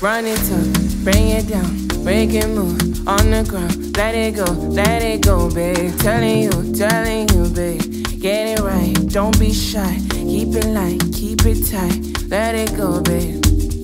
Run it up, bring it down, break it, move on the ground. Let it go, babe. Telling you, babe. Get it right, don't be shy. Keep it light, keep it tight. Let it go, babe.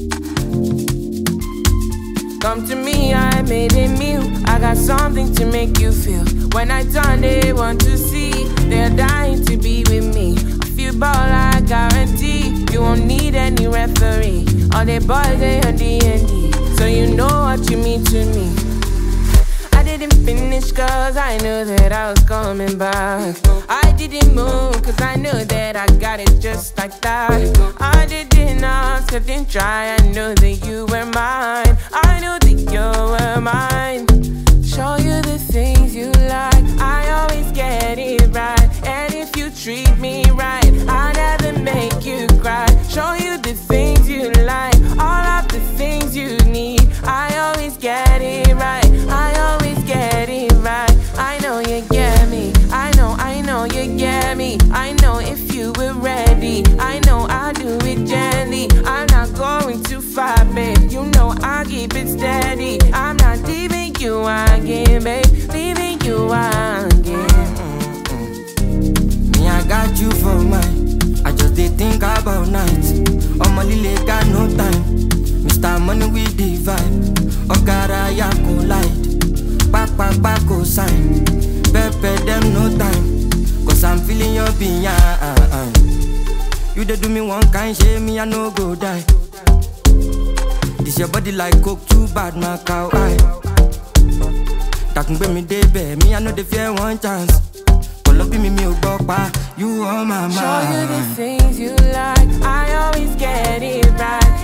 Come to me, I made a meal. I got something to make you feel. When I turn, they want to see. They're dying to be with me. I feel ball, I guarantee. You won't need any referee. All the boys, they on D&D. So you know what you mean to me. I didn't finish cause I knew that I was coming back. I didn't move cause I knew that I got it just like that. I didn't ask, I didn't try. I knew that you were mine. I knew that you were mine. Show you the things you like. I always get it right. And if you treat me right, I'll never make you cry. Show you the things you like. All of the things you need. I always get it right. I always get it right. I know you get me. I know you get me. I know if you were ready. I know I'll do it gently. I'm not going too far, babe. You know I'll keep it steady. I'm not leaving you again, babe. Leaving you again. Me, I got you for mine. I just did think about nights. On my lily got no time. Mr. Money with the vibe. Ogara ya collide. Back go sign. Pepe them no time. Cause I'm feeling your behind. You dey do me one kind shame, me I no go die. This your body like coke, too bad, my cow eye. That can bring me day, babe. Me I know the fear one chance. Call up me pa. You on my mind. Show you the things you like. I always get it right.